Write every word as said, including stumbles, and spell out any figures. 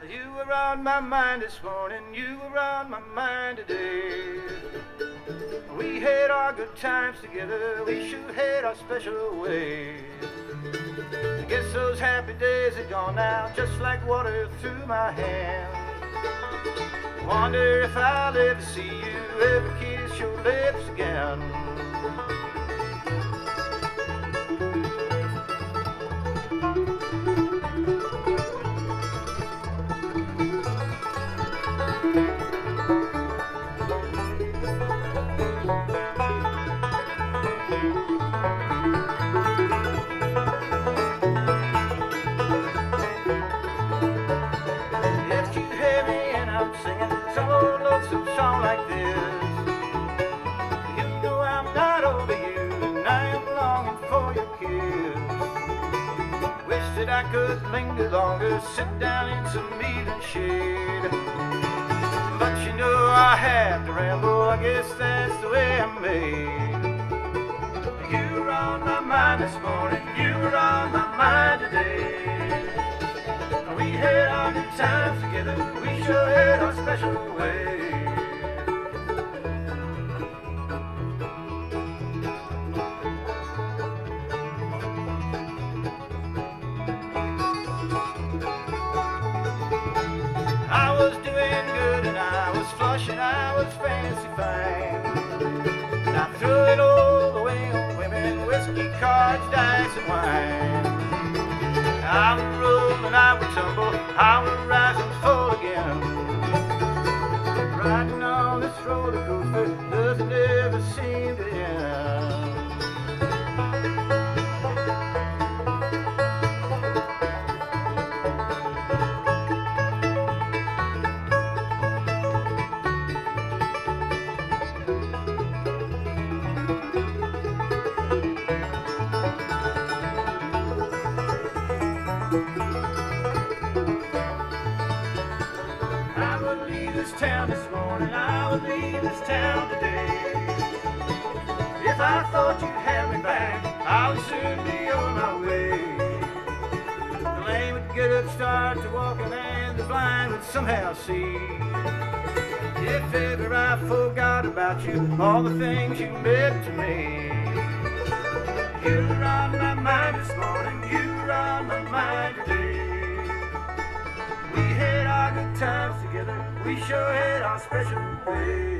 You were on my mind this morning, you were on my mind today. We had our good times together, we sure had our special way. I guess those happy days are gone now, just like water through my hands. Wonder if I'll ever see you ever kiss your lips again. If you hear me and I'm singing some old lonesome song like this, you know I'm not over you and I am longing for your kiss. Wish that I could linger longer, sit down in some evening shade. But you know I have to ramble, I guess that's the way I'm made. You were on my mind this morning, you were on my mind today. We had our good times together, we sure had our special way. I was doing good and I was flush and I was fancy fine. And I threw it all away on women, whiskey, cards, dice, and wine. I would roll and I would tumble, I would rise and fall again. Riding on this roller coaster doesn't ever seem to end. I would leave this town this morning, I would leave this town today. If I thought you'd have me back, I would soon be on my way. The lame would get up, start to walking, and the blind would somehow see. If ever I forgot about you, all the things you meant to me. You were on my mind this morning, you were on my mind today. We had our good times together, we sure had our special way.